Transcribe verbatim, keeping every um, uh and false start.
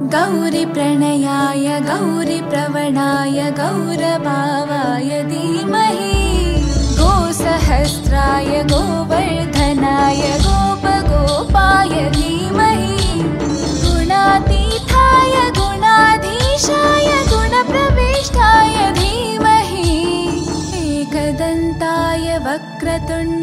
गौरीप्रणयाय गौरीप्रवणाय गौरभावाय धीमहि गोसहस्राय गोवर्धनाय गोपगोपाय धीमहि गुणातीताय गुणाधीशाय गुणप्रविष्टाय धीमहि एकदन्ताय वक्रतुण्ड